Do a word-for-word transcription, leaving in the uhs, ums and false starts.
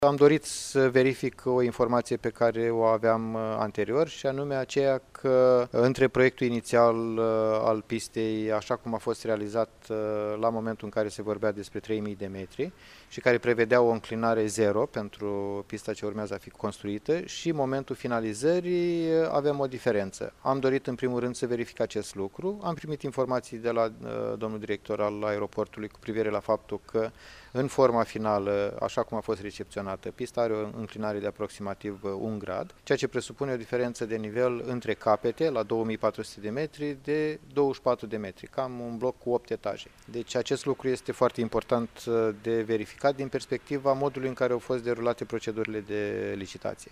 Am dorit să verific o informație pe care o aveam anterior și anume aceea că între proiectul inițial al pistei, așa cum a fost realizat la momentul în care se vorbea despre trei mii de metri și care prevedea o înclinare zero pentru pista ce urmează a fi construită, și momentul finalizării avem o diferență. Am dorit în primul rând să verific acest lucru. Am primit informații de la domnul director al aeroportului cu privire la faptul că în forma finală, așa cum a fost recepționată, pista are o înclinare de aproximativ un grad, ceea ce presupune o diferență de nivel între capete, la două mii patru sute de metri, de douăzeci și patru de metri, cam un bloc cu opt etaje. Deci acest lucru este foarte important de verificat din perspectiva modului în care au fost derulate procedurile de licitație.